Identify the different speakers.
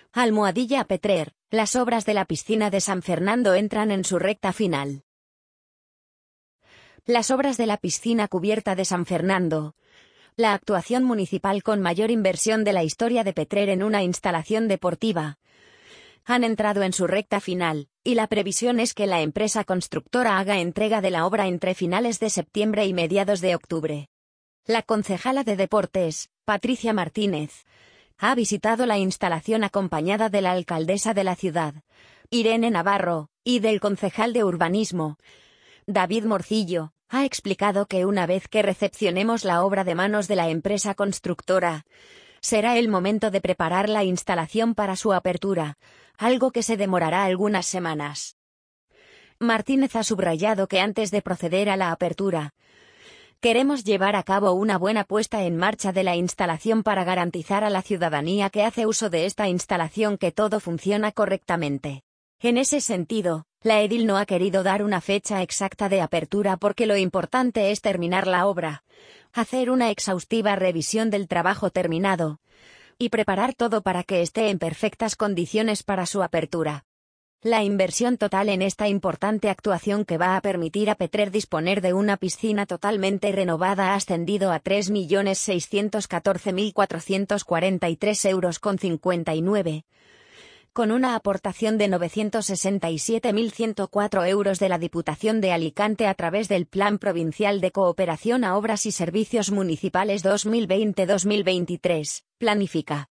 Speaker 1: Almohadilla Petrer, las obras de la piscina de San Fernando entran en su recta final. Las obras de la piscina cubierta de San Fernando. La actuación municipal con mayor inversión de la historia de Petrer en una instalación deportiva. Han entrado en su recta final, y la previsión es que la empresa constructora haga entrega de la obra entre finales de septiembre y mediados de octubre. La concejala de Deportes, Patricia Martínez, ha visitado la instalación acompañada de la alcaldesa de la ciudad, Irene Navarro, y del concejal de Urbanismo, David Morcillo. Ha explicado que una vez que recepcionemos la obra de manos de la empresa constructora, será el momento de preparar la instalación para su apertura, algo que se demorará algunas semanas. Martínez ha subrayado que antes de proceder a la apertura, queremos llevar a cabo una buena puesta en marcha de la instalación para garantizar a la ciudadanía que hace uso de esta instalación que todo funciona correctamente. En ese sentido, la edil no ha querido dar una fecha exacta de apertura porque lo importante es terminar la obra, hacer una exhaustiva revisión del trabajo terminado y preparar todo para que esté en perfectas condiciones para su apertura. La inversión total en esta importante actuación que va a permitir a Petrer disponer de una piscina totalmente renovada ha ascendido a 3.614.443,59 €, con una aportación de 967.104 € de la Diputación de Alicante a través del Plan Provincial de Cooperación a Obras y Servicios Municipales 2020-2023, Planifica.